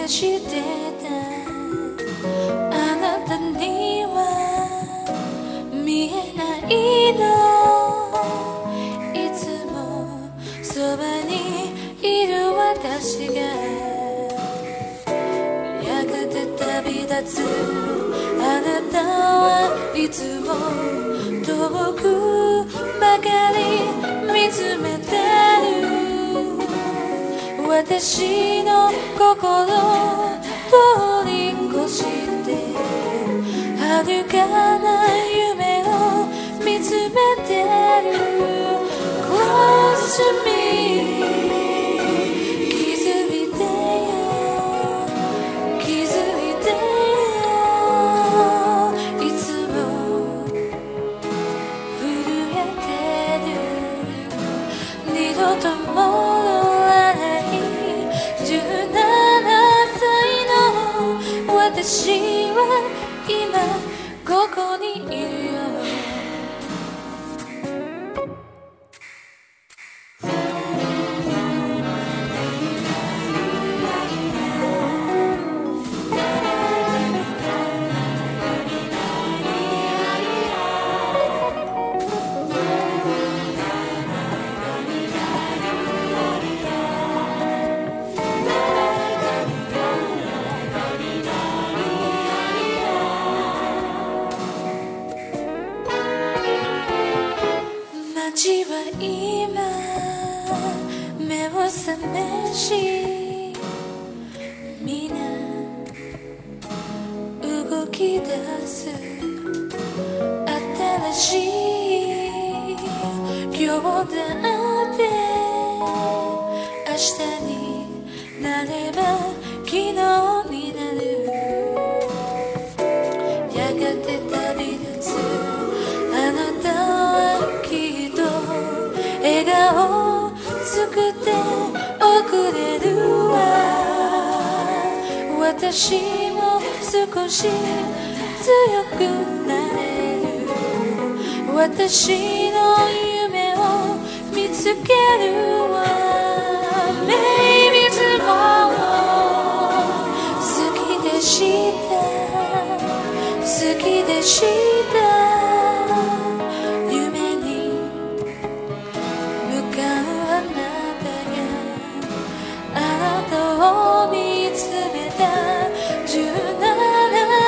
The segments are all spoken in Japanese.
してたあなたには見えないの、いつもそばにいる私がやがて旅立つあなたはいつも遠くばかり見つめてる、私の心を通り越して遥かな夢を見つめてる Close to me 気づいてよ気づいてよいつも震えてる二度と戻らない17歳の私は今ここにいるよ街は今目を覚めし皆動き出す新しい今日だって明日になれば昨日になるやがて旅立つあなたはきっと笑顔作っておくれるわ私も少し強くなれる私の夢を見つけるわ Maybe tomorrow 好きでした好きでした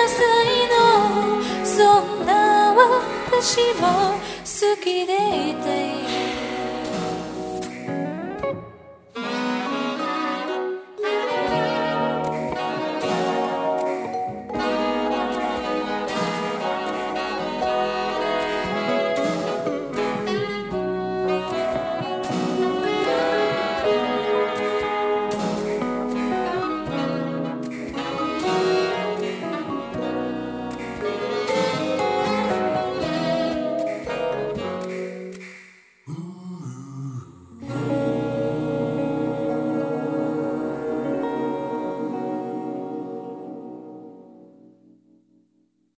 私も好きでいた